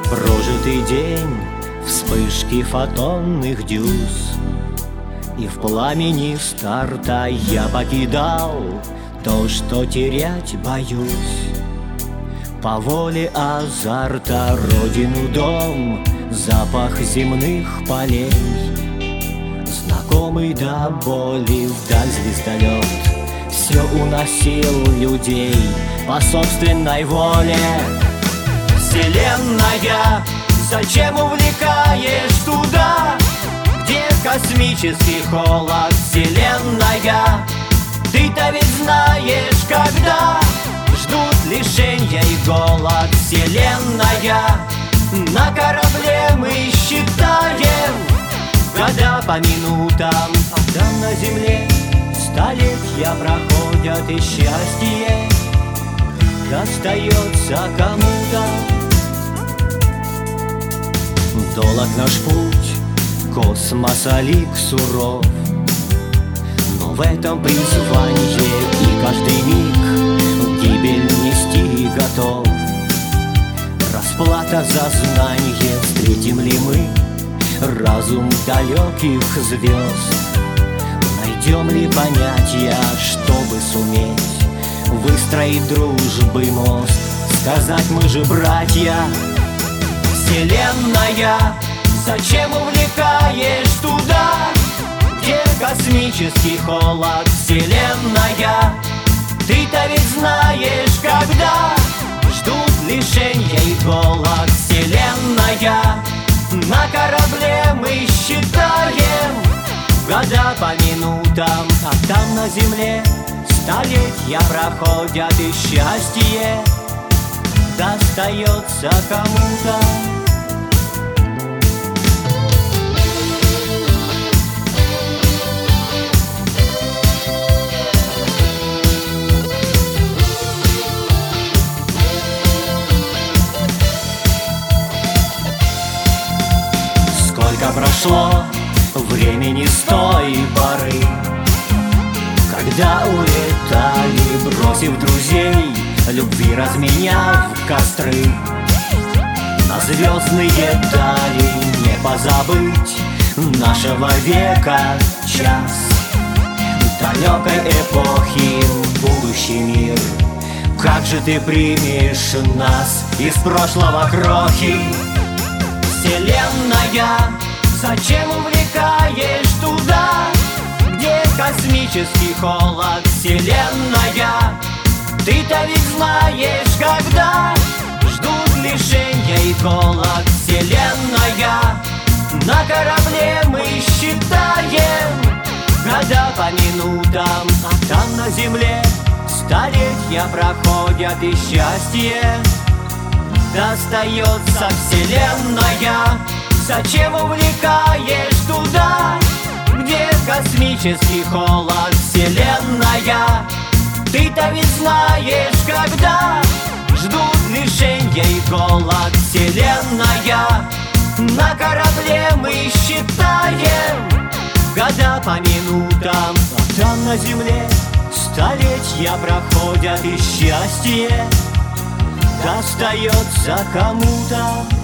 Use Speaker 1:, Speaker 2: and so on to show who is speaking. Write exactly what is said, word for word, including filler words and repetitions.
Speaker 1: Прожитый день, вспышки фотонных дюз, и в пламени старта я покидал то, что терять боюсь. По воле азарта, родину, дом, запах земных полей, знакомый до боли вдаль звездолет все уносил людей по собственной воле. Вселенная, зачем увлекаешь туда, где космический холод? Вселенная, ты-то ведь знаешь, когда ждут лишения и голод. Вселенная, на корабле мы считаем года по минутам, а там на земле столетия проходят, и счастье достается кому-то. Долог наш путь, космоса лик суров, но в этом призвании и каждый миг гибель нести готов. Расплата за знание, встретим ли мы разум далеких звезд? Найдем ли понятия, чтобы суметь выстроить дружбы мост? Сказать, мы же братья. Вселенная, зачем увлекаешь туда, где космический холод? Вселенная, ты-то ведь знаешь, когда ждут лишения и голод. Вселенная, на корабле мы считаем года по минутам, а там на земле столетия проходят, и счастье достается кому-то. Сколько прошло времени с той поры, когда улетали, бросив друзей, любви разменяв костры. На звездные дали не позабыть нашего века час, далекой эпохи будущий мир. Как же ты примешь нас из прошлого крохи? Вселенная, зачем увлекаешь туда, где космический холод? Вселенная, ты-то ведь знаешь, когда ждут лишения и голод. Вселенная, на корабле мы считаем года по минутам, а там на земле столетия проходят, и счастье достается. Вселенная, зачем увлекаешь туда, где космический холод? Вселенная, ты-то ведь знаешь, когда ждут лишения и голод. Вселенная, на корабле мы считаем года по минутам, а там на земле столетия проходят, и счастье достается кому-то.